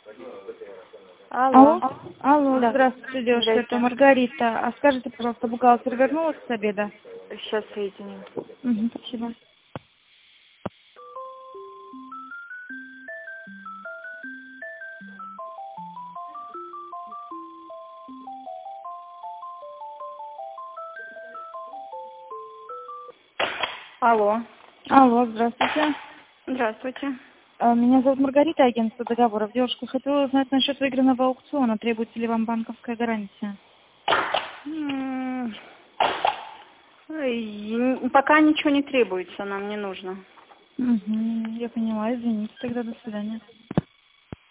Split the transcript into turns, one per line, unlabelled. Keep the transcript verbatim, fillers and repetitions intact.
Алло.
Алло, алло,
Да.
здравствуйте, девушка,
Здрасте.
это Маргарита. А скажите, пожалуйста, бухгалтер вернулась с обеда?
Сейчас соединим.
Угу, спасибо.
Алло.
Алло, здравствуйте.
Здравствуйте.
А, Меня зовут Маргарита, агентство договоров. Девушка, хотела узнать насчет выигранного аукциона. Требуется ли вам банковская гарантия?
М, ой, Пока ничего не требуется, нам не нужно.
Угу, я поняла, извините, тогда до свидания.